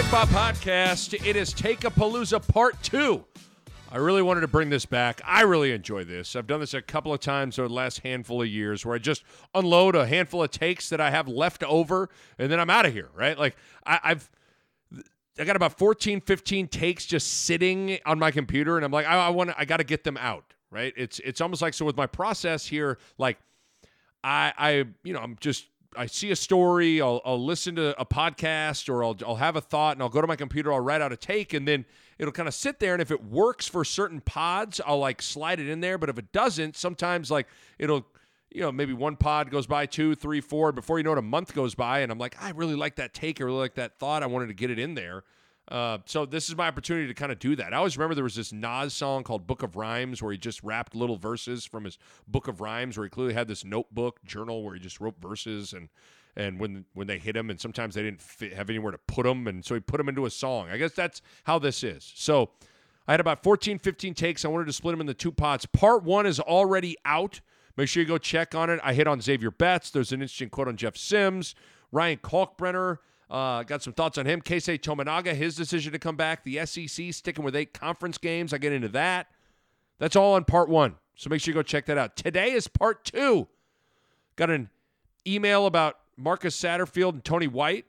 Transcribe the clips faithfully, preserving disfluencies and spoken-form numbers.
Bob Podcast. It is Take-A-Palooza Part two. I really wanted to bring this back. I really enjoy this. I've done this a couple of times over the last handful of years where I just unload a handful of takes that I have left over, and then I'm out of here, right? Like, I, I've I got about fourteen, fifteen takes just sitting on my computer, and I'm like, I, I want I got to get them out, right? It's it's almost like, so with my process here, like, I, I you know, I'm just, I see a story, I'll, I'll listen to a podcast, or I'll, I'll have a thought, and I'll go to my computer, I'll write out a take, and then it'll kind of sit there, and if it works for certain pods, I'll, like, slide it in there, but if it doesn't, sometimes, like, it'll, you know, maybe one pod goes by, two, three, four, before you know it, a month goes by, and I'm like, I really like that take, I really like that thought, I wanted to get it in there. Uh, so this is my opportunity to kind of do that. I always remember there was this Nas song called Book of Rhymes where he just rapped little verses from his Book of Rhymes, where he clearly had this notebook journal where he just wrote verses, and and when when they hit him, and sometimes they didn't fit, have anywhere to put them, and so he put them into a song. I guess that's how this is. So I had about fourteen, fifteen takes. I wanted to split them into two pots. Part one is already out. Make sure you go check on it. I hit on Xavier Betts. There's an interesting quote on Jeff Sims. Ryan Kalkbrenner. Uh, got some thoughts on him. Keisei Tominaga, his decision to come back. The S E C sticking with eight conference games. I get into that. That's all on part one. So make sure you go check that out. Today is part two. Got an email about Marcus Satterfield and Tony White.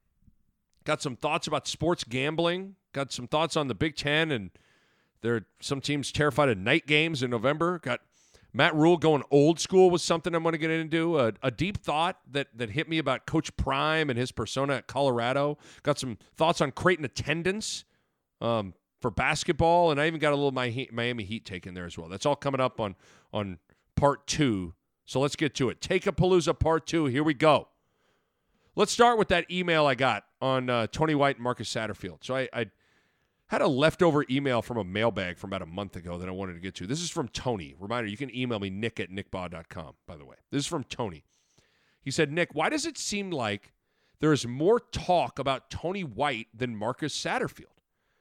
Got some thoughts about sports gambling. Got some thoughts on the Big Ten, and there are some teams terrified of night games in November. Got Matt Rule going old school was something I'm going to get into. A, a deep thought that that hit me about Coach Prime and his persona at Colorado. Got some thoughts on Creighton attendance um, for basketball, and I even got a little my Miami Heat take in there as well. That's all coming up on, on part two. So let's get to it. Take-A-Palooza part two. Here we go. Let's start with that email I got on uh, Tony White and Marcus Satterfield. So I, I had a leftover email from a mailbag from about a month ago that I wanted to get to. This is from Tony. Reminder, you can email me, nick at nickbaugh dot com, by the way. This is from Tony. He said, Nick, why does it seem like there is more talk about Tony White than Marcus Satterfield?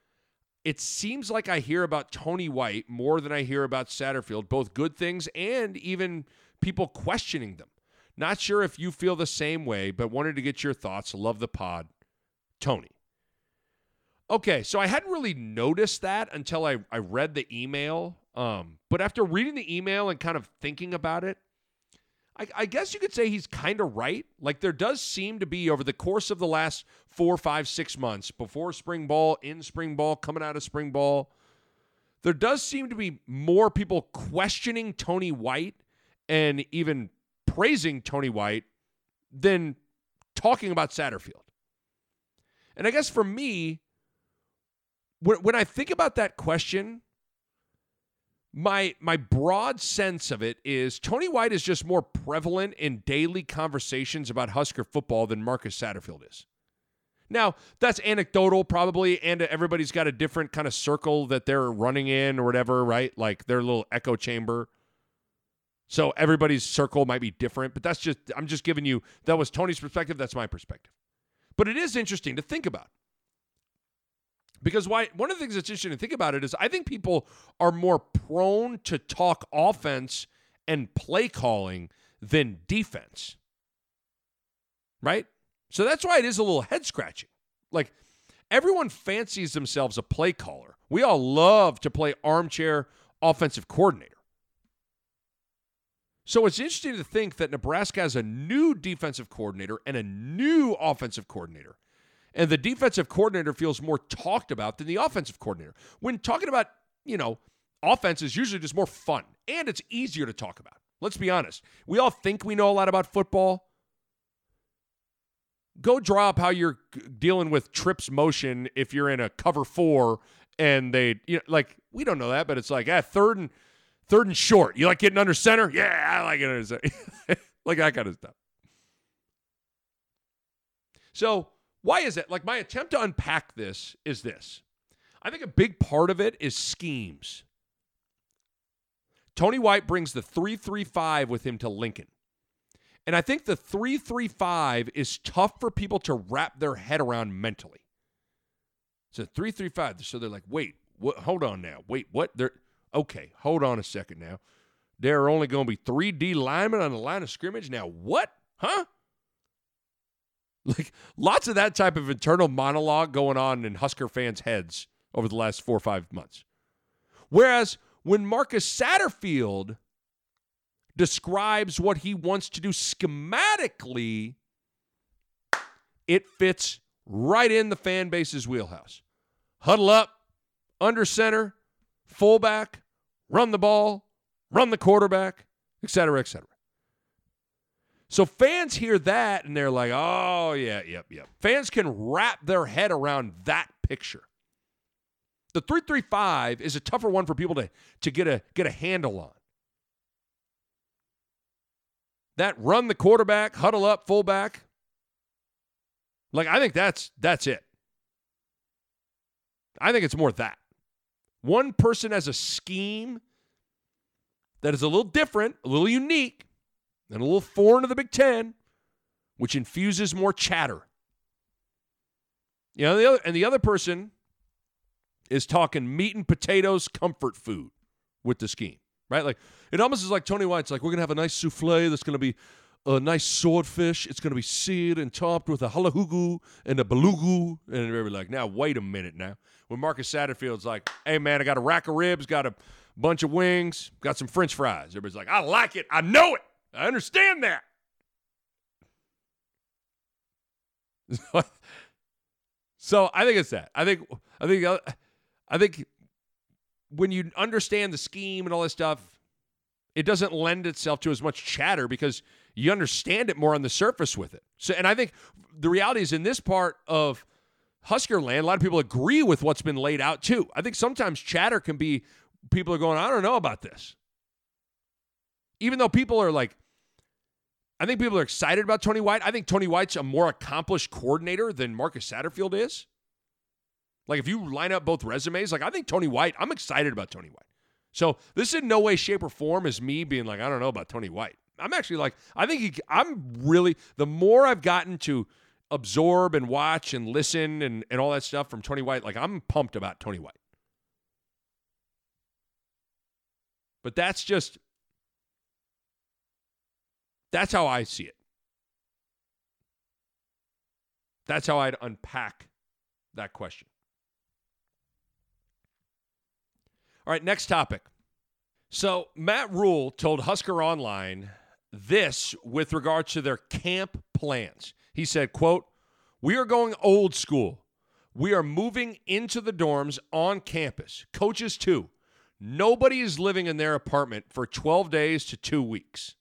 It seems like I hear about Tony White more than I hear about Satterfield, both good things and even people questioning them. Not sure if you feel the same way, but wanted to get your thoughts. Love the pod. Tony. Okay, so I hadn't really noticed that until I, I read the email. Um, but after reading the email and kind of thinking about it, I, I guess you could say he's kind of right. Like, there does seem to be, over the course of the last four, five, six months, before spring ball, in spring ball, coming out of spring ball, there does seem to be more people questioning Tony White and even praising Tony White than talking about Satterfield. And I guess for me, when, when I think about that question, my my broad sense of it is Tony White is just more prevalent in daily conversations about Husker football than Marcus Satterfield is. Now, that's anecdotal probably, and everybody's got a different kind of circle that they're running in or whatever, right? Like their little echo chamber. So everybody's circle might be different, but that's just, I'm just giving you, that was Tony's perspective, that's my perspective. But it is interesting to think about. Because why? One of the things that's interesting to think about it is I think people are more prone to talk offense and play calling than defense. Right? So that's why it is a little head scratching. Like, everyone fancies themselves a play caller. We all love to play armchair offensive coordinator. So it's interesting to think that Nebraska has a new defensive coordinator and a new offensive coordinator. And the defensive coordinator feels more talked about than the offensive coordinator. When talking about, you know, offense is usually just more fun. And it's easier to talk about. Let's be honest. We all think we know a lot about football. Go draw up how you're dealing with trips motion if you're in a cover four and they, you know, like, we don't know that, but it's like, ah, third and third and short. You like getting under center? Yeah, I like it under center. Like that kind of stuff. So, why is it? Like, my attempt to unpack this is this. I think a big part of it is schemes. Tony White brings the three three five with him to Lincoln. And I think the three three five is tough for people to wrap their head around mentally. So three three five, so they're like, wait, what, hold on now. Wait, what? They're okay, hold on a second now. There are only going to be three D linemen on the line of scrimmage. Now, what? Huh? Like, lots of that type of internal monologue going on in Husker fans' heads over the last four or five months. Whereas when Marcus Satterfield describes what he wants to do schematically, it fits right in the fan base's wheelhouse. Huddle up, under center, fullback, run the ball, run the quarterback, et cetera, et cetera. So fans hear that and they're like, oh, yeah, yep, yep. Fans can wrap their head around that picture. The three three five is a tougher one for people to, to get a get a handle on. That run the quarterback, huddle up, fullback. Like, I think that's that's it. I think it's more that. One person has a scheme that is a little different, a little unique, and a little foreign to the Big Ten, which infuses more chatter. You know, the other, and the other person is talking meat and potatoes comfort food with the scheme, right? Like, it almost is like Tony White's like, we're going to have a nice souffle that's going to be a nice swordfish. It's going to be seared and topped with a halahugu and a belugu. And they're like, now, wait a minute now. When Marcus Satterfield's like, hey, man, I got a rack of ribs, got a bunch of wings, got some French fries. Everybody's like, I like it. I know it. I understand that. So I think it's that. I think I think I think when you understand the scheme and all this stuff, it doesn't lend itself to as much chatter because you understand it more on the surface with it. So, and I think the reality is in this part of Husker land, a lot of people agree with what's been laid out too. I think sometimes chatter can be people are going, I don't know about this. Even though people are like, I think people are excited about Tony White. I think Tony White's a more accomplished coordinator than Marcus Satterfield is. Like, if you line up both resumes, like, I think Tony White, I'm excited about Tony White. So this in no way, shape, or form is me being like, I don't know about Tony White. I'm actually like, I think he, I'm really, the more I've gotten to absorb and watch and listen and, and all that stuff from Tony White, like, I'm pumped about Tony White. But that's just, that's how I see it. That's how I'd unpack that question. All right, next topic. So Matt Rule told Husker Online this with regard to their camp plans. He said, quote, we are going old school. We are moving into the dorms on campus. Coaches too. Nobody is living in their apartment for twelve days to two weeks.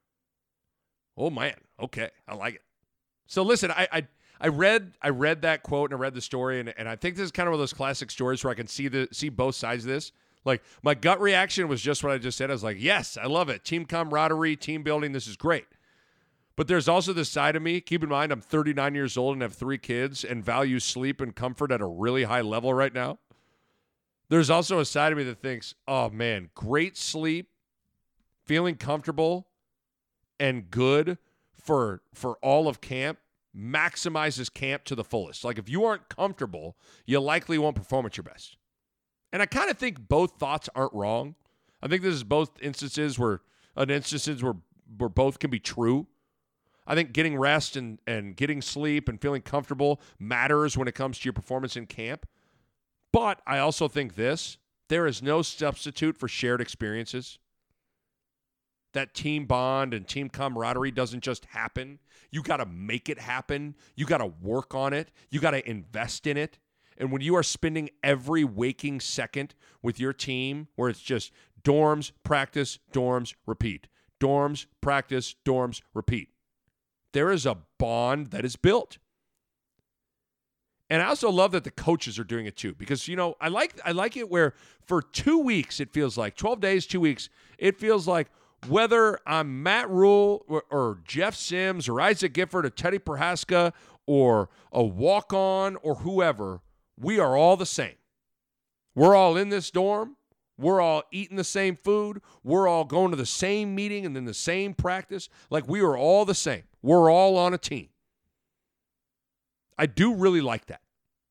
Oh, man. Okay. I like it. So listen, I I, I read I read that quote and I read the story, and, and I think this is kind of one of those classic stories where I can see the see both sides of this. Like, my gut reaction was just what I just said. I was like, yes, I love it. Team camaraderie, team building, this is great. But there's also this side of me. Keep in mind, I'm thirty-nine years old and have three kids and value sleep and comfort at a really high level right now. There's also a side of me that thinks, oh, man, great sleep, feeling comfortable and good for for all of camp maximizes camp to the fullest. Like, if you aren't comfortable, you likely won't perform at your best. And I kind of think both thoughts aren't wrong. I think this is both instances where an instances where where both can be true. I think getting rest and, and getting sleep and feeling comfortable matters when it comes to your performance in camp. But I also think this, there is no substitute for shared experiences. That team bond and team camaraderie doesn't just happen. You got to make it happen. You got to work on it. You got to invest in it. And when you are spending every waking second with your team where it's just dorms, practice, dorms, repeat. Dorms, practice, dorms, repeat. There is a bond that is built. And I also love that the coaches are doing it too, because, you know, I like I like it where for two weeks it feels like, twelve days, two weeks, it feels like whether I'm Matt Rule or, or Jeff Sims or Isaac Gifford or Teddy Prohaska or a walk-on or whoever, we are all the same. We're all in this dorm. We're all eating the same food. We're all going to the same meeting and then the same practice. Like, we are all the same. We're all on a team. I do really like that.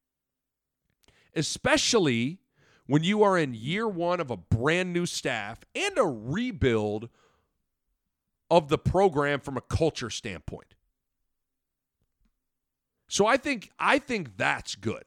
Especially when you are in year one of a brand new staff and a rebuild of the program from a culture standpoint. So I think I think that's good.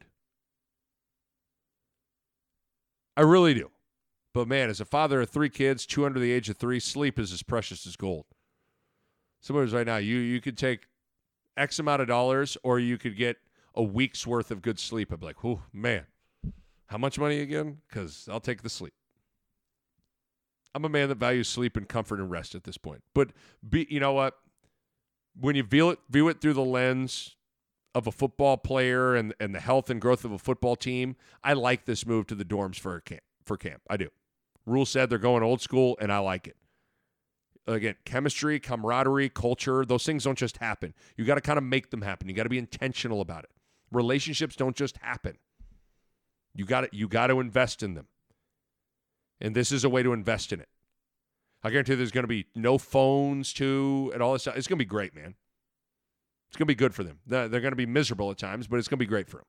I really do. But man, as a father of three kids, two under the age of three, sleep is as precious as gold. Somebody's right now, you you could take X amount of dollars or you could get a week's worth of good sleep. I'd be like, oh, man, how much money again? Because I'll take the sleep. I'm a man that values sleep and comfort and rest at this point. But be, you know what? When you view it, view it through the lens of a football player and, and the health and growth of a football team, I like this move to the dorms for camp. For camp, I do. Rule said they're going old school, and I like it. Again, chemistry, camaraderie, culture, those things don't just happen. You got to kind of make them happen. You got to be intentional about it. Relationships don't just happen. You got to you got to invest in them. And this is a way to invest in it. I guarantee there's going to be no phones, too, and all this stuff. It's going to be great, man. It's going to be good for them. They're going to be miserable at times, but it's going to be great for them.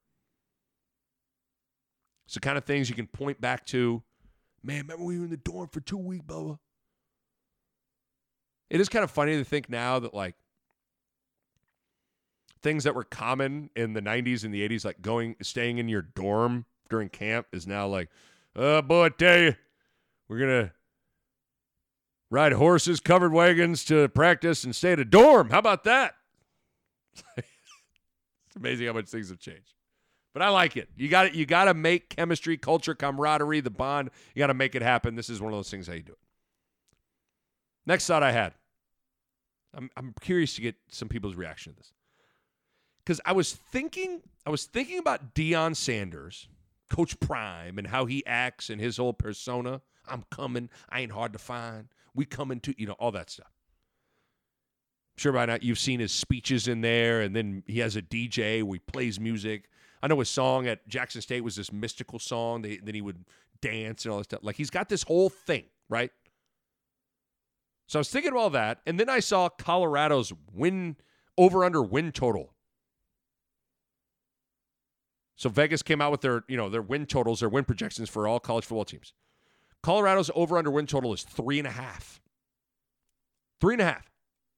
It's the kind of things you can point back to. Man, remember we were in the dorm for two weeks, Bubba? It is kind of funny to think now that, like, things that were common in the nineties and the eighties, like going, staying in your dorm during camp, is now like, oh, boy, I tell you, we're going to ride horses, covered wagons to practice and stay at a dorm. How about that? It's amazing how much things have changed. But I like it. You got You got to make chemistry, culture, camaraderie, the bond. You got to make it happen. This is one of those things how you do it. Next thought I had. I'm I'm curious to get some people's reaction to this. Because I was thinking, I was thinking about Deion Sanders, Coach Prime, and how he acts and his whole persona. I'm coming. I ain't hard to find. We coming to, you know, all that stuff. I'm sure by now you've seen his speeches in there, and then he has a D J where he plays music. I know his song at Jackson State was this mystical song. They, then he would dance and all that stuff. Like, he's got this whole thing, right? So I was thinking of all that, and then I saw Colorado's win over-under win total. So Vegas came out with their, you know, their win totals, their win projections for all college football teams. Colorado's over-under win total is three and a half. Three and a half.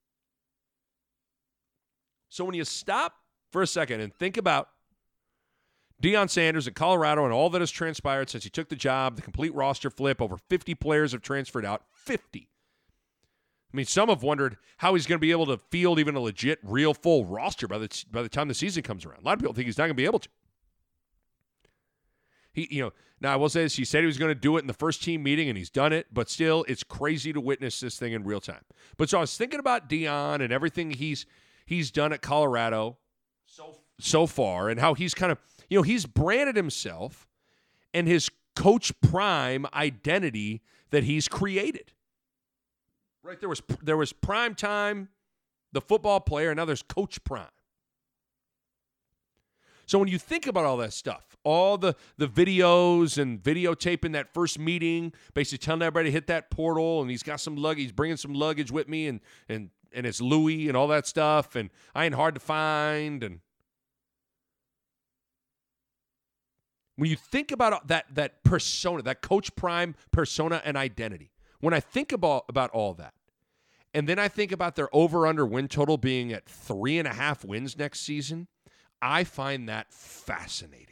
So when you stop for a second and think about Deion Sanders in Colorado and all that has transpired since he took the job, the complete roster flip, over fifty players have transferred out. fifty. I mean, some have wondered how he's going to be able to field even a legit, real, full roster by the, by the time the season comes around. A lot of people think he's not going to be able to. He, you know, now I will say this, he said he was going to do it in the first team meeting, and he's done it, but still, it's crazy to witness this thing in real time. But so I was thinking about Deion and everything he's he's done at Colorado so so far, and how he's kind of, you know, he's branded himself and his Coach Prime identity that he's created. Right, there was there was Prime Time, the football player, and now there's Coach Prime. So when you think about all that stuff, all the, the videos and videotaping that first meeting, basically telling everybody to hit that portal, and he's got some luggage, he's bringing some luggage with me, and and and it's Louis and all that stuff, and I ain't hard to find, and when you think about that that persona, that Coach Prime persona and identity, when I think about, about all that, and then I think about their over-under win total being at three and a half wins next season, I find that fascinating.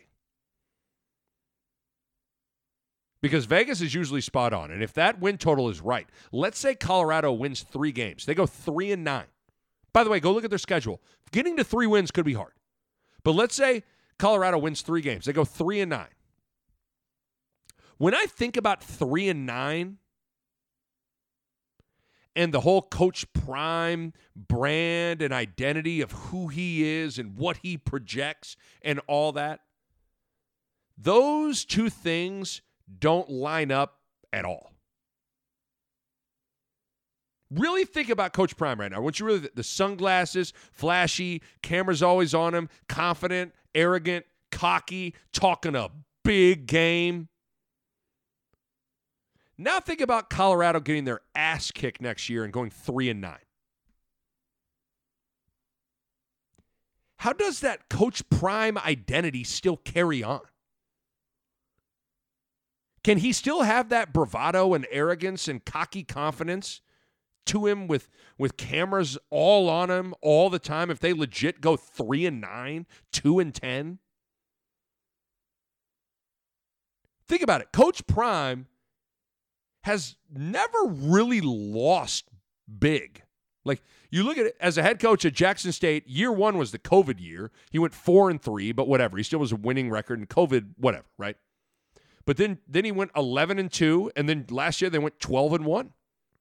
Because Vegas is usually spot on, and if that win total is right, let's say Colorado wins three games. They go three and nine. By the way, go look at their schedule. Getting to three wins could be hard. But let's say Colorado wins three games. They go three and nine. When I think about three and nine and the whole Coach Prime brand and identity of who he is and what he projects and all that, those two things don't line up at all. Really think about Coach Prime right now. I want you really, the sunglasses, flashy, cameras always on him, confident, arrogant, cocky, talking a big game. Now think about Colorado getting their ass kicked next year and going three and nine. How does that Coach Prime identity still carry on? Can he still have that bravado and arrogance and cocky confidence to him with with cameras all on him all the time if they legit go three and nine, two and ten? Think about it. Coach Prime has never really lost big. Like, you look at it as a head coach at Jackson State, year one was the COVID year. He went four and three, but whatever. He still was a winning record, and COVID, whatever, right? But then, then he went eleven and two, and then last year they went twelve and one.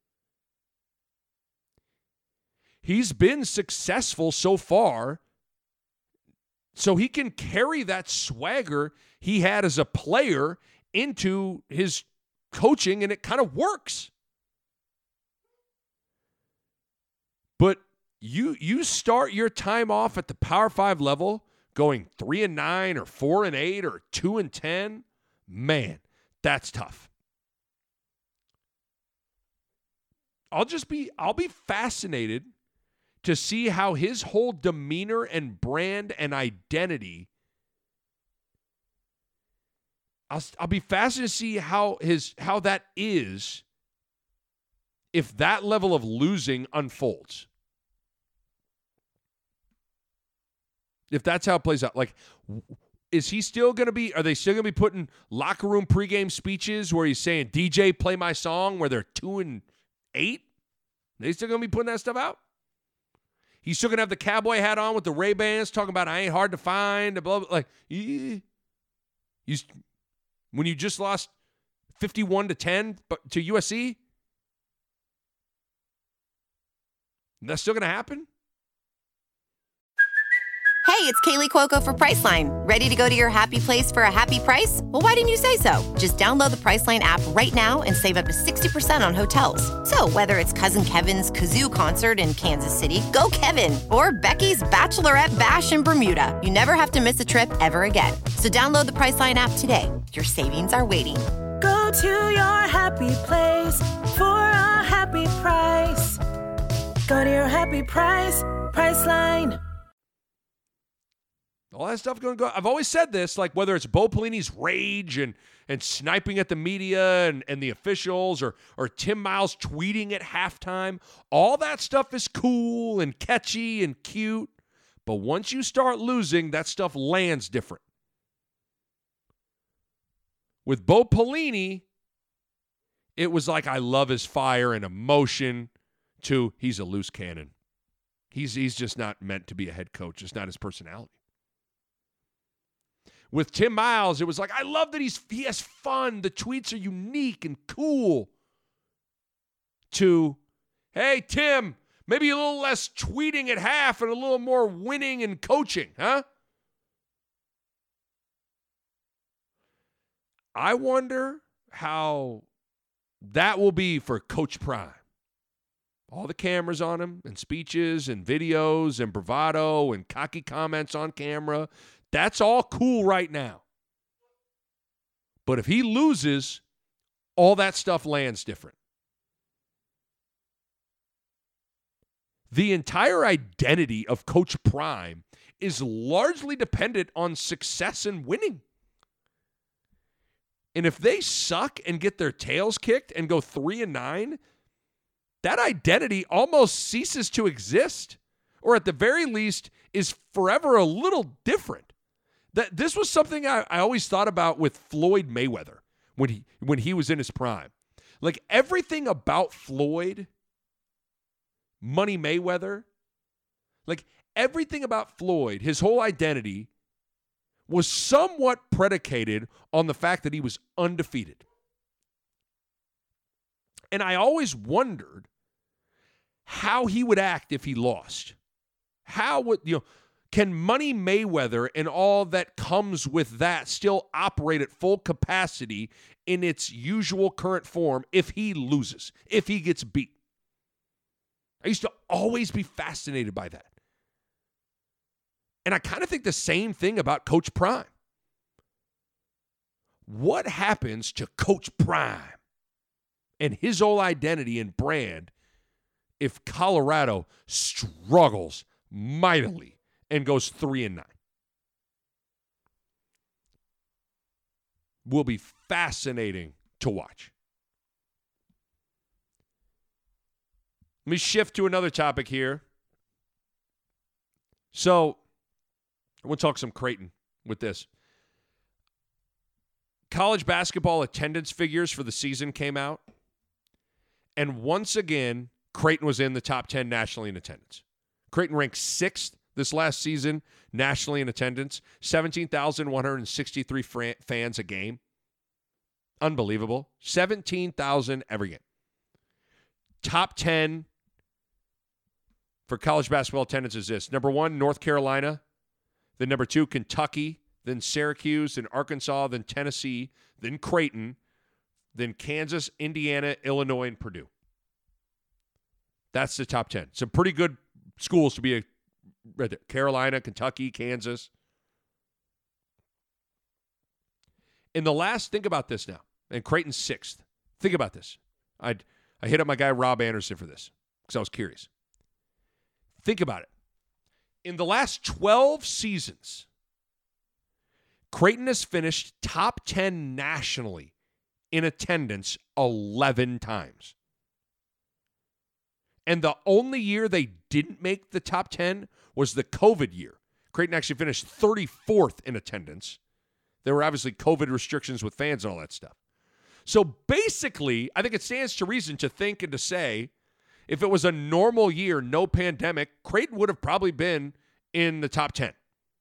He's been successful so far, so he can carry that swagger he had as a player into his coaching, and it kind of works. But you you start your time off at the Power Five level going three and nine or four and eight or two and ten, man, that's tough. I'll just be I'll be fascinated to see how his whole demeanor and brand and identity. I'll I'll be fascinated to see how his how that is if that level of losing unfolds. If that's how it plays out. Like, is he still going to be, are they still going to be putting locker room pregame speeches where he's saying, D J, play my song, where they're two and eight? They still going to be putting that stuff out? He's still going to have the cowboy hat on with the Ray-Bans talking about I ain't hard to find, blah, blah, like, you, you, when you just lost fifty-one to ten to U S C? That's still going to happen? Hey, it's Kaylee Cuoco for Priceline. Ready to go to your happy place for a happy price? Well, why didn't you say so? Just download the Priceline app right now and save up to sixty percent on hotels. So whether it's Cousin Kevin's Kazoo Concert in Kansas City, go Kevin, or Becky's Bachelorette Bash in Bermuda, you never have to miss a trip ever again. So download the Priceline app today. Your savings are waiting. Go to your happy place for a happy price. Go to your happy price, Priceline. All that stuff going to go. I've always said this, like whether it's Bo Pelini's rage and and sniping at the media and, and the officials, or or Tim Miles tweeting at halftime, all that stuff is cool and catchy and cute. But once you start losing, that stuff lands different. With Bo Pelini, it was like, I love his fire and emotion, to he's a loose cannon. He's he's just not meant to be a head coach. It's not his personality. With Tim Miles, it was like, I love that he's he has fun. The tweets are unique and cool. To, hey, Tim, maybe a little less tweeting at half and a little more winning and coaching, huh? I wonder how that will be for Coach Prime. All the cameras on him and speeches and videos and bravado and cocky comments on camera. That's all cool right now. But if he loses, all that stuff lands different. The entire identity of Coach Prime is largely dependent on success and winning. And if they suck and get their tails kicked and go three and nine, that identity almost ceases to exist, or at the very least is forever a little different. That this was something I, I always thought about with Floyd Mayweather when he when he was in his prime. Like, everything about Floyd, Money Mayweather, like everything about Floyd, his whole identity was somewhat predicated on the fact that he was undefeated. And I always wondered how he would act if he lost. How would, you know, can Money Mayweather and all that comes with that still operate at full capacity in its usual current form if he loses, if he gets beat? I used to always be fascinated by that. And I kind of think the same thing about Coach Prime. What happens to Coach Prime and his whole identity and brand if Colorado struggles mightily and goes three and nine? Will be fascinating to watch. Let me shift to another topic here. So, I want to talk some Creighton with this. College basketball attendance figures for the season came out. And once again, Creighton was in the top ten nationally in attendance. Creighton ranked sixth this last season nationally in attendance. seventeen thousand one hundred sixty-three fran- fans a game. Unbelievable. seventeen thousand every game. Top ten for college basketball attendance is this. Number one, North Carolina. Then number two, Kentucky. Then Syracuse. Then Arkansas. Then Tennessee. Then Creighton. Then Kansas, Indiana, Illinois, and Purdue. That's the top ten. Some pretty good schools to be a right there. Carolina, Kentucky, Kansas. In the last, think about this now. And Creighton's sixth. Think about this. I I hit up my guy Rob Anderson for this because I was curious. Think about it. In the last twelve seasons, Creighton has finished top ten nationally in attendance eleven times. And the only year they didn't make the top ten was the COVID year. Creighton actually finished thirty-fourth in attendance. There were obviously COVID restrictions with fans and all that stuff. So basically, I think it stands to reason to think and to say, if it was a normal year, no pandemic, Creighton would have probably been in the top ten.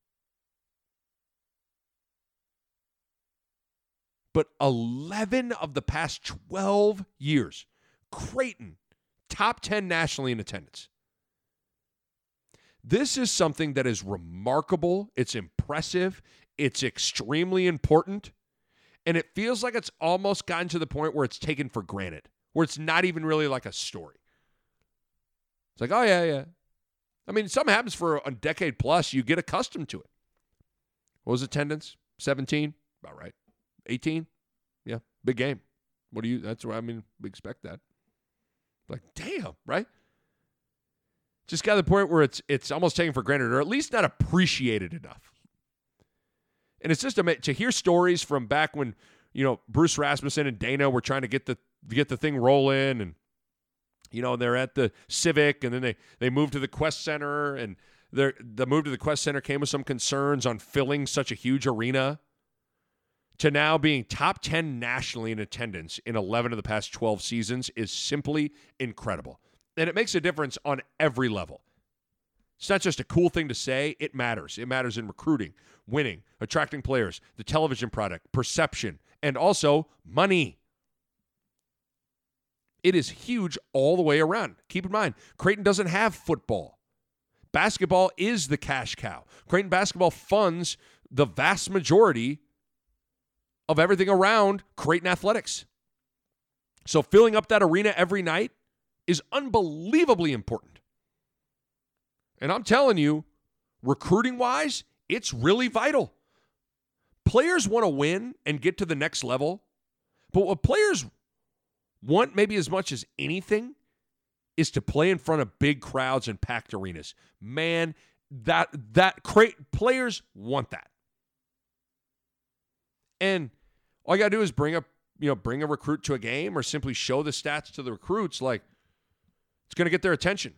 But eleven of the past twelve years, Creighton, top ten nationally in attendance. This is something that is remarkable. It's impressive. It's extremely important. And it feels like it's almost gotten to the point where it's taken for granted, where it's not even really like a story. It's like, oh, yeah, yeah. I mean, something happens for a decade plus, you get accustomed to it. What was attendance? seventeen? About right. eighteen? Yeah, big game. What do you, that's what I mean, we expect that. Like, damn, right? Just got to the point where it's it's almost taken for granted, or at least not appreciated enough. And it's just to hear stories from back when, you know, Bruce Rasmussen and Dana were trying to get the get the thing rolling, and you know, they're at the Civic, and then they they moved to the Quest Center, and the move to the Quest Center came with some concerns on filling such a huge arena. To now being top ten nationally in attendance in eleven of the past twelve seasons is simply incredible. And it makes a difference on every level. It's not just a cool thing to say. It matters. It matters in recruiting, winning, attracting players, the television product, perception, and also money. It is huge all the way around. Keep in mind, Creighton doesn't have football. Basketball is the cash cow. Creighton basketball funds the vast majority of everything around Creighton athletics. So filling up that arena every night is unbelievably important. And I'm telling you, recruiting-wise, it's really vital. Players want to win and get to the next level, but what players want maybe as much as anything is to play in front of big crowds and packed arenas. Man, that that Creighton players want that. And all you got to do is bring a, you know, bring a recruit to a game or simply show the stats to the recruits. Like, it's going to get their attention.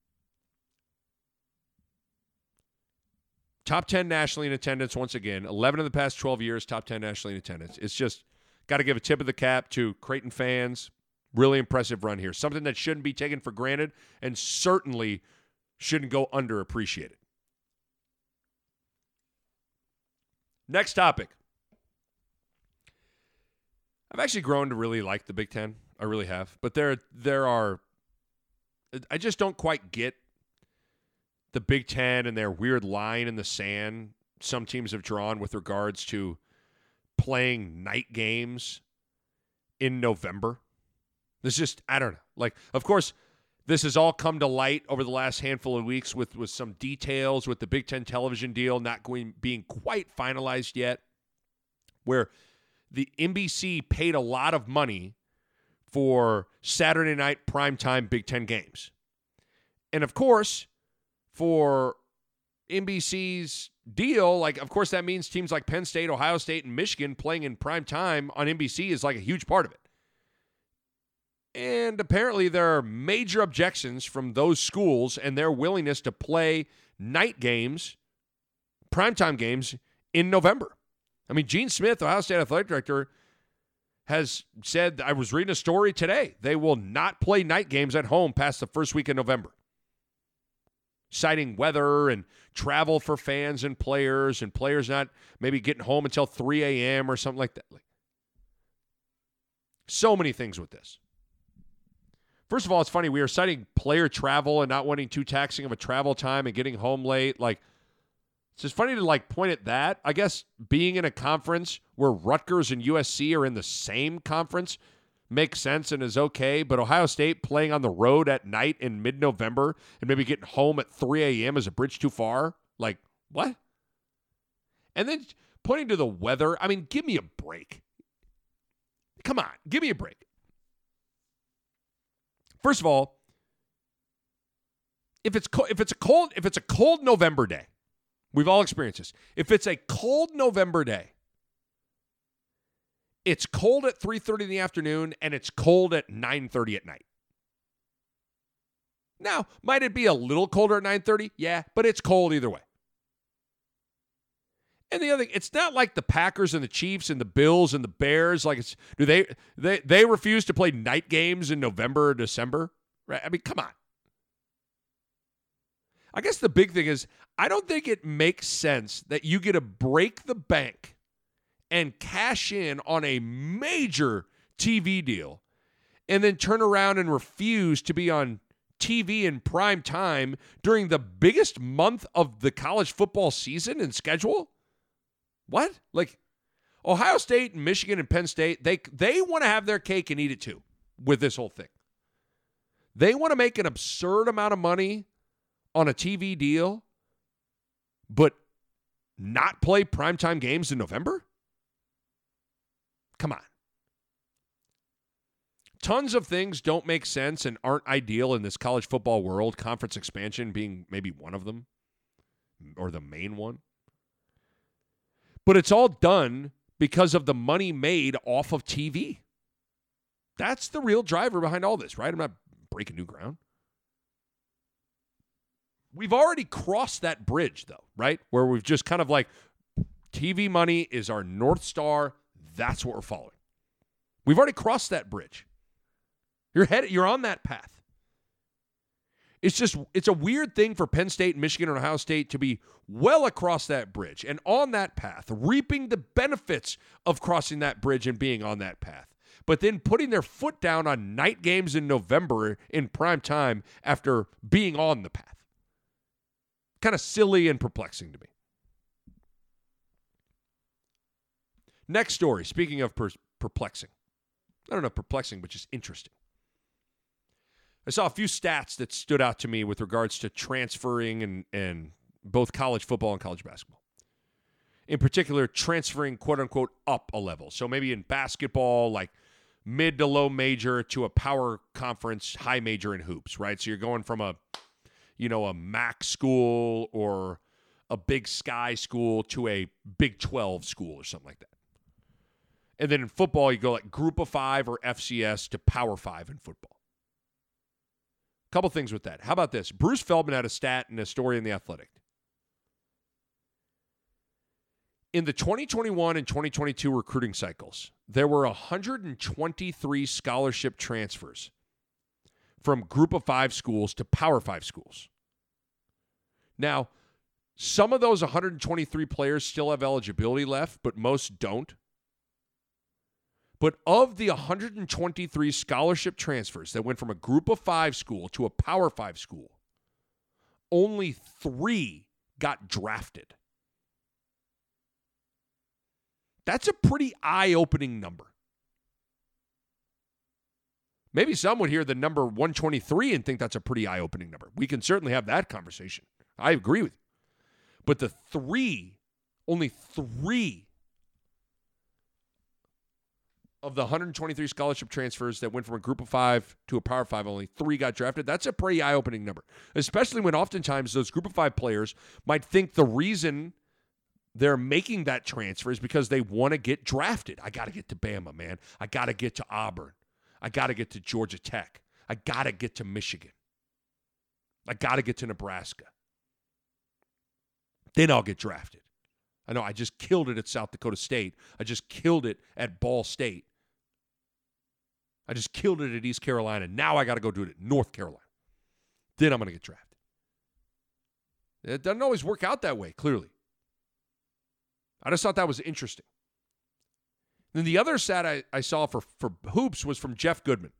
Top ten nationally in attendance once again. eleven of the past twelve years, top ten nationally in attendance. It's just got to give a tip of the cap to Creighton fans. Really impressive run here. Something that shouldn't be taken for granted and certainly shouldn't go underappreciated. Next topic. I've actually grown to really like the Big Ten. I really have. But there, there are, I just don't quite get the Big Ten and their weird line in the sand some teams have drawn with regards to playing night games in November. This just, I don't know. Like, of course, this has all come to light over the last handful of weeks with, with some details with the Big Ten television deal not going being quite finalized yet, where the N B C paid a lot of money for Saturday night primetime Big Ten games. And, of course, for N B C's deal, like, of course, that means teams like Penn State, Ohio State, and Michigan playing in prime time on N B C is like a huge part of it. And apparently there are major objections from those schools and their willingness to play night games, primetime games, in November. I mean, Gene Smith, Ohio State athletic director, has said, I was reading a story today, they will not play night games at home past the first week in November, citing weather and travel for fans and players, and players not maybe getting home until three a.m. or something like that. So many things with this. First of all, it's funny. We are citing player travel and not wanting too taxing of a travel time and getting home late. Like, it's just funny to, like, point at that. I guess being in a conference where Rutgers and U S C are in the same conference makes sense and is okay, but Ohio State playing on the road at night in mid-November and maybe getting home at three a.m. is a bridge too far? Like, what? And then pointing to the weather, I mean, give me a break. Come on, give me a break. First of all, if it's co- if it's a cold if it's a cold November day, we've all experienced this. If it's a cold November day, it's cold at three thirty in the afternoon and it's cold at nine thirty at night. Now, might it be a little colder at nine thirty? Yeah, but it's cold either way. And the other thing, it's not like the Packers and the Chiefs and the Bills and the Bears. Like, it's do they they they refuse to play night games in November or December? Right? I mean, come on. I guess the big thing is I don't think it makes sense that you get to break the bank and cash in on a major T V deal and then turn around and refuse to be on T V in prime time during the biggest month of the college football season and schedule. What? Like, Ohio State and Michigan and Penn State, they they want to have their cake and eat it too with this whole thing. They want to make an absurd amount of money on a T V deal, but not play primetime games in November? Come on. Tons of things don't make sense and aren't ideal in this college football world, conference expansion being maybe one of them, or the main one. But it's all done because of the money made off of T V. That's the real driver behind all this, right? I'm not breaking new ground. We've already crossed that bridge, though, right? Where we've just kind of like, T V money is our North Star. That's what we're following. We've already crossed that bridge. You're headed, you're on that path. It's just, it's a weird thing for Penn State, Michigan, and Ohio State to be well across that bridge and on that path, reaping the benefits of crossing that bridge and being on that path. But then putting their foot down on night games in November in prime time after being on the path. Kind of silly and perplexing to me. Next story, speaking of per- perplexing. I don't know, perplexing, but just interesting. I saw a few stats that stood out to me with regards to transferring and, and both college football and college basketball. In particular, transferring, quote-unquote, up a level. So maybe in basketball, like mid to low major to a power conference, high major in hoops, right? So you're going from a, you know, a M A C school or a Big Sky school to a Big twelve school or something like that. And then in football, you go like Group of Five or F C S to Power Five in football. Couple things with that. How about this? Bruce Feldman had a stat in a story in The Athletic. In the twenty twenty-one and twenty twenty-two recruiting cycles, there were one hundred twenty-three scholarship transfers from Group of Five schools to Power Five schools. Now, some of those one hundred twenty-three players still have eligibility left, but most don't. But of the one hundred twenty-three scholarship transfers that went from a Group of Five school to a Power Five school, only three got drafted. That's a pretty eye-opening number. Maybe some would hear the number one twenty-three and think that's a pretty eye-opening number. We can certainly have that conversation. I agree with you. But the three, only three of the one hundred twenty-three scholarship transfers that went from a Group of Five to a Power Five, only three got drafted. That's a pretty eye-opening number, especially when oftentimes those Group of Five players might think the reason they're making that transfer is because they want to get drafted. I got to get to Bama, man. I got to get to Auburn. I got to get to Georgia Tech. I got to get to Michigan. I got to get to Nebraska. Then I'll get drafted. I know I just killed it at South Dakota State. I just killed it at Ball State. I just killed it at East Carolina. Now I got to go do it at North Carolina. Then I'm going to get drafted. It doesn't always work out that way, clearly. I just thought that was interesting. Then the other stat I, I saw for, for hoops was from Jeff Goodman.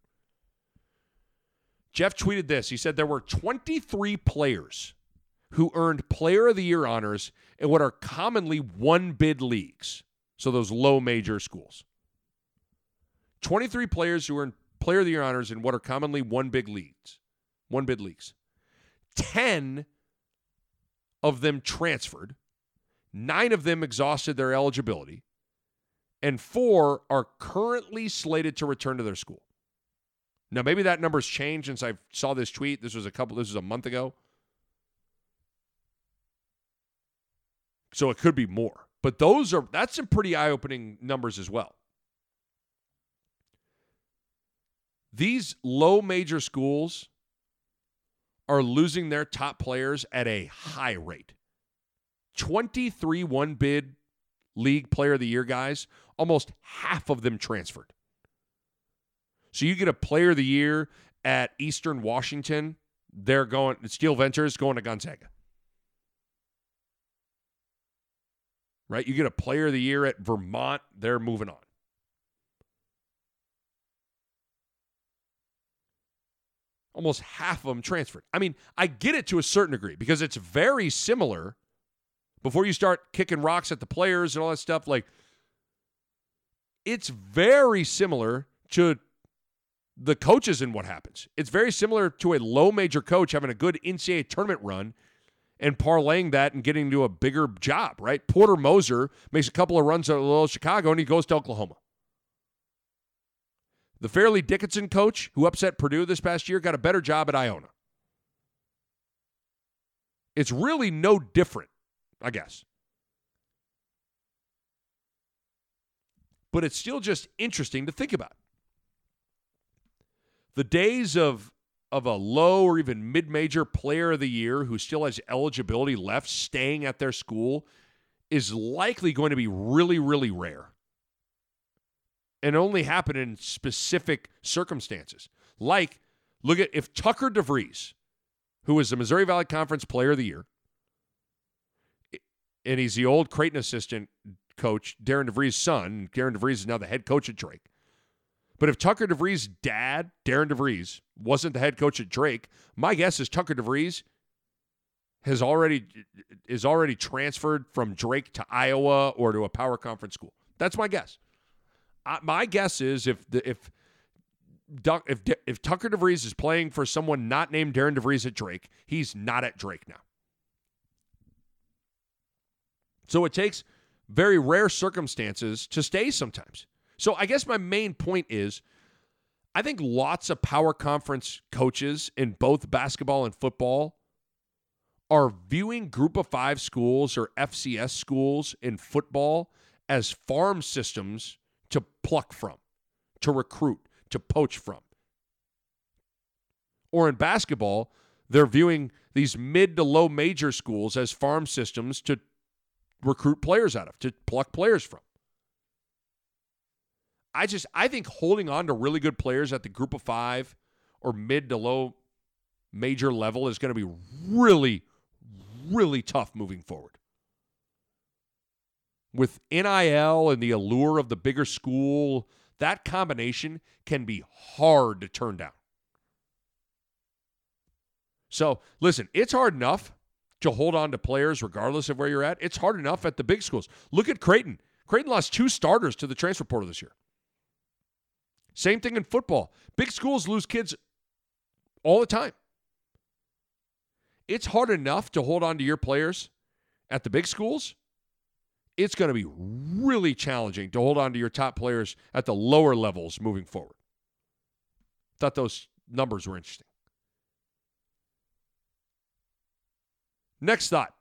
Jeff tweeted this. He said there were twenty-three players who earned Player of the Year honors in what are commonly one-bid leagues, so those low major schools. twenty-three players who earned Player of the Year honors in what are commonly one-bid leagues. One-bid leagues. Ten of them transferred. Nine of them exhausted their eligibility. And four are currently slated to return to their school. Now, maybe that number's changed since I saw this tweet. This was a couple, this was a month ago. So it could be more. But those are, that's some pretty eye-opening numbers as well. These low major schools are losing their top players at a high rate. twenty-three one-bid league Player of the Year guys, almost half of them transferred. So you get a Player of the Year at Eastern Washington, they're going, Steel Ventures going to Gonzaga. Right? You get a Player of the Year at Vermont, they're moving on. Almost half of them transferred. I mean, I get it to a certain degree because it's very similar. Before you start kicking rocks at the players and all that stuff, like, it's very similar to the coaches and what happens. It's very similar to a low major coach having a good N C double A tournament run and parlaying that and getting to a bigger job, right? Porter Moser makes a couple of runs at Loyola Chicago and he goes to Oklahoma. The Fairleigh Dickinson coach who upset Purdue this past year got a better job at Iona. It's really no different, I guess. But it's still just interesting to think about. The days of, of a low or even mid-major Player of the Year who still has eligibility left staying at their school is likely going to be really, really rare. And only happen in specific circumstances. Like, look at if Tucker DeVries, who is the Missouri Valley Conference Player of the Year, and he's the old Creighton assistant coach, Darren DeVries' son. Darren DeVries is now the head coach at Drake. But if Tucker DeVries' dad, Darren DeVries, wasn't the head coach at Drake, my guess is Tucker DeVries has already is already transferred from Drake to Iowa or to a power conference school. That's my guess. I, my guess is if the, if if if Tucker DeVries is playing for someone not named Darren DeVries at Drake, he's not at Drake now. So it takes very rare circumstances to stay sometimes. So I guess my main point is I think lots of power conference coaches in both basketball and football are viewing group of five schools or F C S schools in football as farm systems to pluck from, to recruit, to poach from. Or in basketball, they're viewing these mid to low major schools as farm systems to recruit players out of, to pluck players from. I just, I think holding on to really good players at the group of five or mid to low major level is going to be really, really tough moving forward. With N I L and the allure of the bigger school, that combination can be hard to turn down. So, listen, it's hard enough to hold on to players regardless of where you're at. It's hard enough at the big schools. Look at Creighton. Creighton lost two starters to the transfer portal this year. Same thing in football. Big schools lose kids all the time. It's hard enough to hold on to your players at the big schools. It's going to be really challenging to hold on to your top players at the lower levels moving forward. Thought those numbers were interesting. Next thought.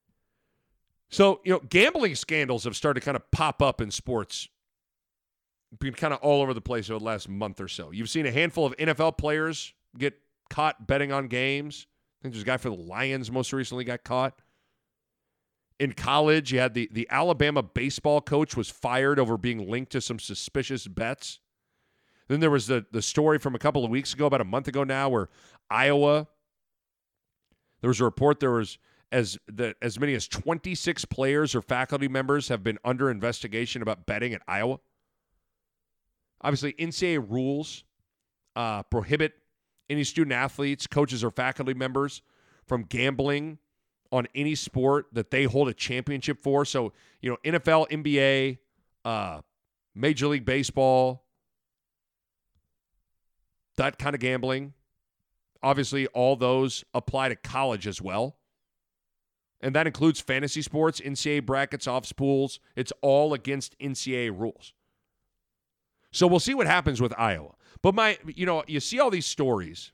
So, you know, gambling scandals have started to kind of pop up in sports been kind of all over the place over the last month or so. You've seen a handful of N F L players get caught betting on games. I think there's a guy for the Lions most recently got caught. In college, you had the, the Alabama baseball coach was fired over being linked to some suspicious bets. Then there was the, the story from a couple of weeks ago, about a month ago now, where Iowa, there was a report there was as the, as many as twenty-six players or faculty members have been under investigation about betting at Iowa. Obviously, N C double A rules uh, prohibit any student athletes, coaches, or faculty members from gambling on any sport that they hold a championship for. So, you know, N F L, N B A, uh, Major League Baseball, that kind of gambling. Obviously, all those apply to college as well. And that includes fantasy sports, N C double A brackets, offs, pools. It's all against N C double A rules. So we'll see what happens with Iowa. But my, you know, you see all these stories.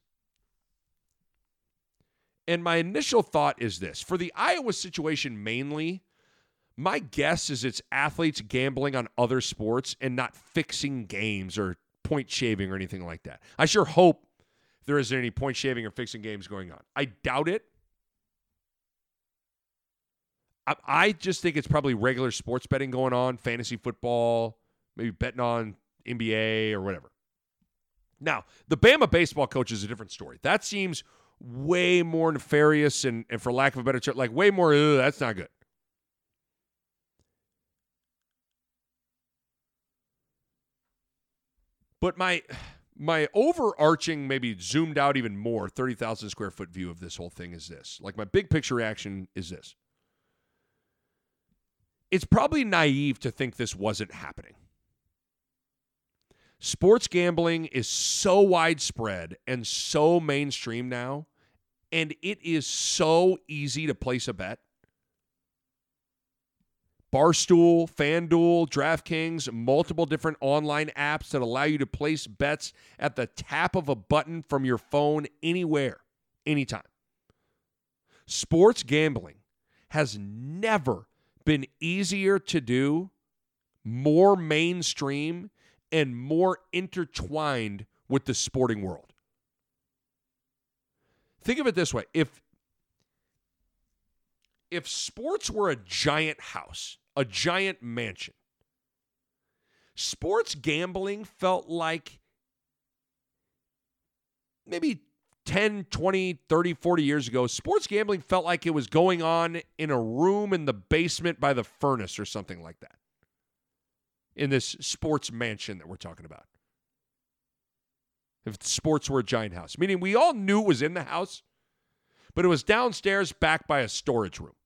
And my initial thought is this. For the Iowa situation mainly, my guess is it's athletes gambling on other sports and not fixing games or point shaving or anything like that. I sure hope there isn't any point shaving or fixing games going on. I doubt it. I, I just think it's probably regular sports betting going on, fantasy football, maybe betting on N B A or whatever. Now, the Bama baseball coach is a different story. That seems way more nefarious and, and for lack of a better term, like way more, ugh, that's not good. But my my overarching, maybe zoomed out even more, thirty thousand square foot view of this whole thing is this. Like my big picture reaction is this. It's probably naive to think this wasn't happening. Sports gambling is so widespread and so mainstream now, and it is so easy to place a bet. Barstool, FanDuel, DraftKings, multiple different online apps that allow you to place bets at the tap of a button from your phone anywhere, anytime. Sports gambling has never been easier to do, more mainstream, and more intertwined with the sporting world. Think of it this way. If, if sports were a giant house, a giant mansion, sports gambling felt like maybe ten, twenty, thirty, forty years ago, sports gambling felt like it was going on in a room in the basement by the furnace or something like that. In this sports mansion that we're talking about. If sports were a giant house. Meaning we all knew it was in the house, but it was downstairs backed by a storage room.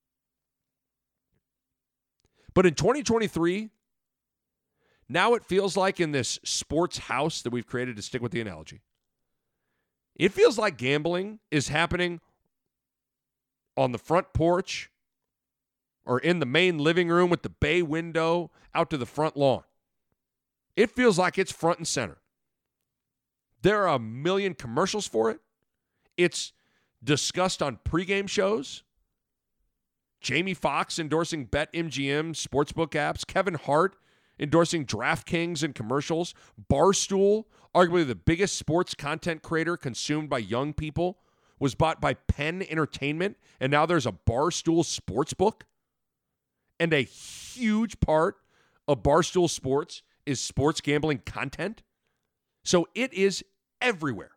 But in twenty twenty-three, now it feels like in this sports house that we've created, to stick with the analogy, it feels like gambling is happening on the front porch or in the main living room with the bay window out to the front lawn. It feels like it's front and center. There are a million commercials for it. It's discussed on pregame shows. Jamie Foxx endorsing BetMGM sportsbook apps. Kevin Hart endorsing DraftKings and commercials. Barstool, arguably the biggest sports content creator consumed by young people, was bought by Penn Entertainment, and now there's a Barstool sportsbook. And a huge part of Barstool Sports is sports gambling content. So it is everywhere.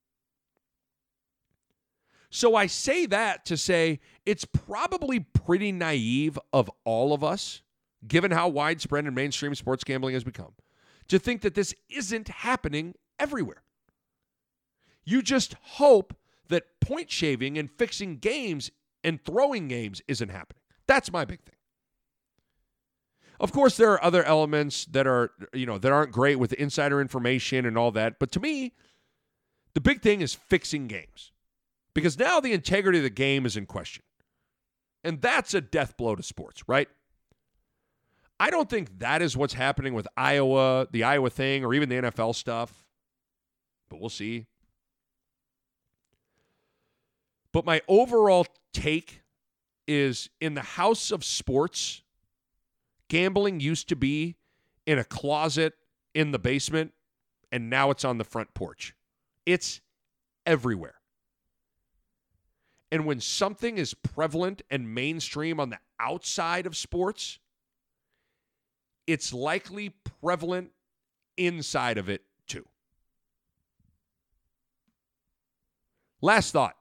So I say that to say it's probably pretty naive of all of us, given how widespread and mainstream sports gambling has become, to think that this isn't happening everywhere. You just hope that point shaving and fixing games and throwing games isn't happening. That's my big thing. Of course, there are other elements that are, you know, that aren't great with insider information and all that. But to me, the big thing is fixing games. Because now the integrity of the game is in question. And that's a death blow to sports, right? I don't think that is what's happening with Iowa, the Iowa thing, or even the N F L stuff. But we'll see. But my overall take is, in the house of sports, gambling used to be in a closet in the basement, and now it's on the front porch. It's everywhere. And when something is prevalent and mainstream on the outside of sports, it's likely prevalent inside of it too. Last thought.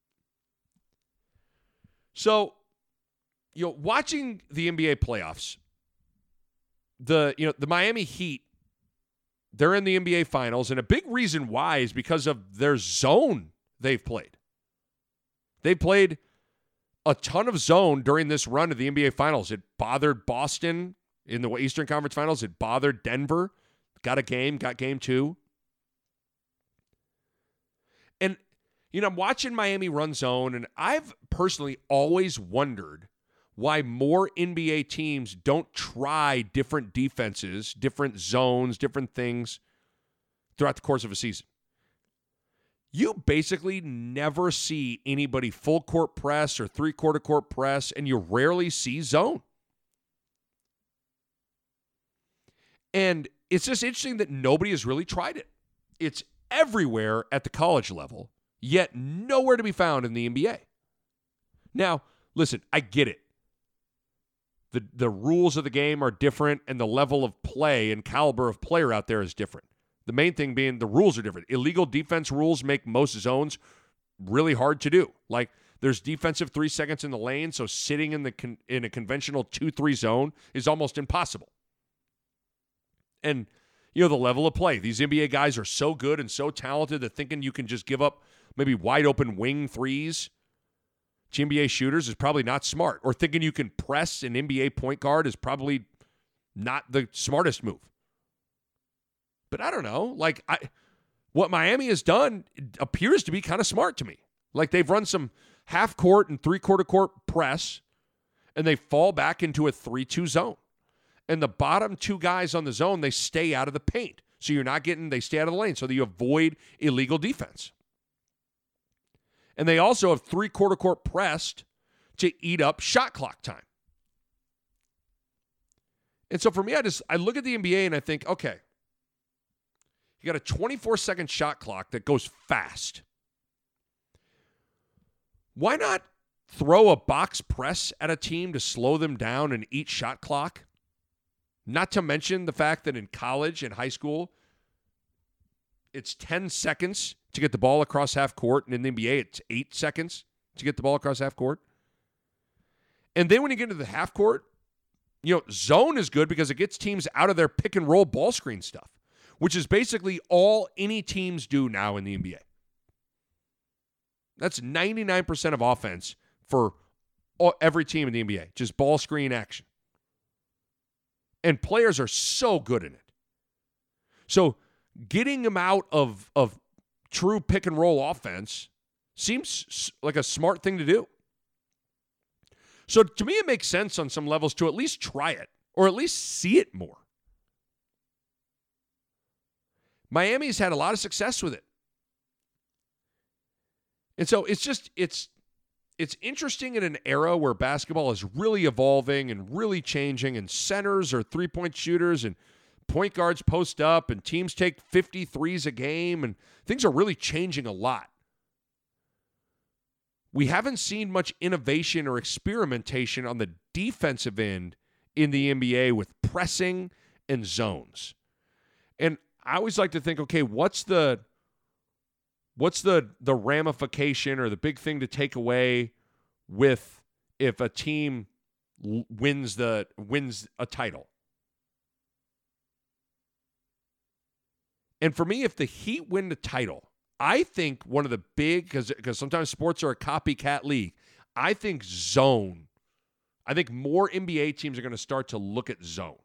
So, you know, watching the N B A playoffs, the you know, the Miami Heat, they're in the N B A Finals, and a big reason why is because of their zone they've played. They played a ton of zone during this run of the N B A Finals. It bothered Boston in the Eastern Conference Finals. It bothered Denver. Got a game, got game two. And, you know, I'm watching Miami run zone, and I've personally always wondered why more N B A teams don't try different defenses, different zones, different things throughout the course of a season. You basically never see anybody full court press or three-quarter court press, and you rarely see zone. And it's just interesting that nobody has really tried it. It's everywhere at the college level, yet nowhere to be found in the N B A. Now, listen, I get it. The, the rules of the game are different, and the level of play and caliber of player out there is different. The main thing being the rules are different. Illegal defense rules make most zones really hard to do. Like, there's defensive three seconds in the lane, so sitting in the con- in a conventional two three zone is almost impossible. And, you know, the level of play. These N B A guys are so good and so talented that thinking you can just give up maybe wide-open wing threes to N B A shooters is probably not smart. Or thinking you can press an N B A point guard is probably not the smartest move. But I don't know. Like, I, what Miami has done appears to be kind of smart to me. Like, they've run some half-court and three-quarter court press, and they fall back into a three two zone. And the bottom two guys on the zone, they stay out of the paint. So you're not getting, they stay out of the lane, so that you avoid illegal defense. And they also have three-quarter court pressed to eat up shot clock time. And so for me, I just, I look at the N B A and I think, okay, you got a twenty-four second shot clock that goes fast. Why not throw a box press at a team to slow them down and eat shot clock? Not to mention the fact that in college and high school, it's ten seconds to get the ball across half court, and in the N B A, it's eight seconds to get the ball across half court. And then when you get into the half court, you know, zone is good because it gets teams out of their pick and roll ball screen stuff, which is basically all any teams do now in the N B A. That's ninety-nine percent of offense for all, every team in the N B A, just ball screen action. And players are so good in it. So getting them out of, of true pick and roll offense seems like a smart thing to do. So to me, it makes sense on some levels to at least try it or at least see it more. Miami's had a lot of success with it. And so it's just, it's it's interesting in an era where basketball is really evolving and really changing, and centers are three-point shooters and point guards post up and teams take fifty threes a game, and things are really changing a lot. We haven't seen much innovation or experimentation on the defensive end in the N B A with pressing and zones. And I always like to think, okay, what's the what's the the ramification or the big thing to take away with if a team l- wins the wins a title? And for me, if the Heat win the title, I think one of the big, because because sometimes sports are a copycat league, I think zone. I think more N B A teams are going to start to look at zone.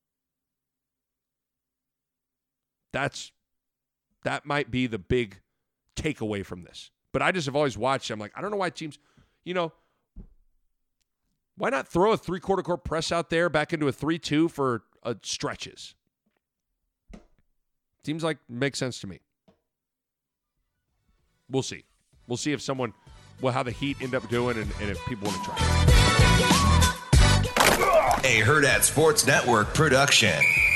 That's that might be the big takeaway from this. But I just have always watched. I'm like, I don't know why teams, you know, why not throw a three-quarter court press out there back into a three two for uh, stretches? Seems like makes sense to me. We'll see. We'll see if someone, well, how the Heat end up doing and, and if people want to try it. A Hurrdat Sports Network production.